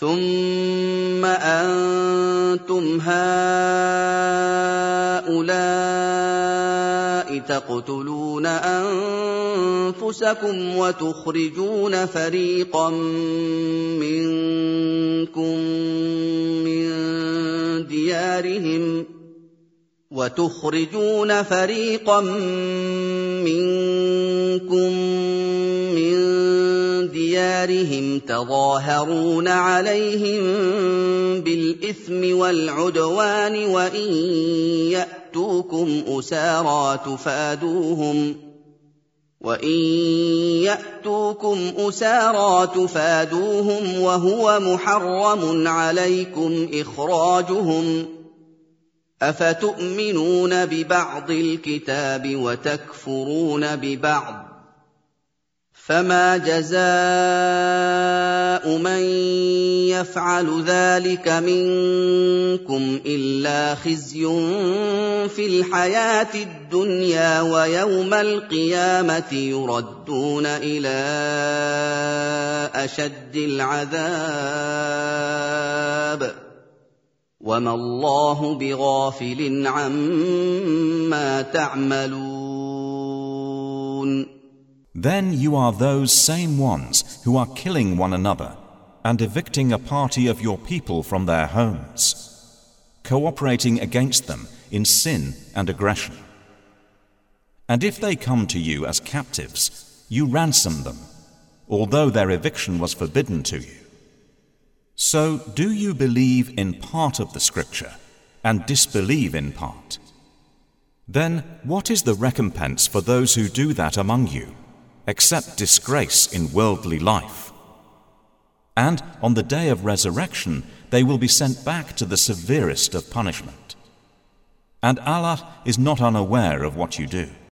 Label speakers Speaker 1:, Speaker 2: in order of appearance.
Speaker 1: ثم أنتم هؤلاء تقتلون أنفسكم وتخرجون فريقا منكم من ديارهم تظاهرون عليهم بالإثم والعدوان وإن يأتوكم أسارى تفادوهم وهو محرم عليكم إخراجهم أفتؤمنون ببعض الكتاب وتكفرون ببعض فما جزاء من يفعل ذلك منكم إلا خزي في الحياة الدنيا ويوم القيامة يردون إلى أشد العذاب وما الله بغافل عما تعملون.
Speaker 2: Then you are those same ones who are killing one another and evicting a party of your people from their homes, cooperating against them in sin and aggression. And if they come to you as captives, you ransom them, although their eviction was forbidden to you. So do you believe in part of the scripture and disbelieve in part? Then what is the recompense for those who do that among you, except disgrace in worldly life? And on the day of resurrection they will be sent back to the severest of punishment. And Allah is not unaware of what you do.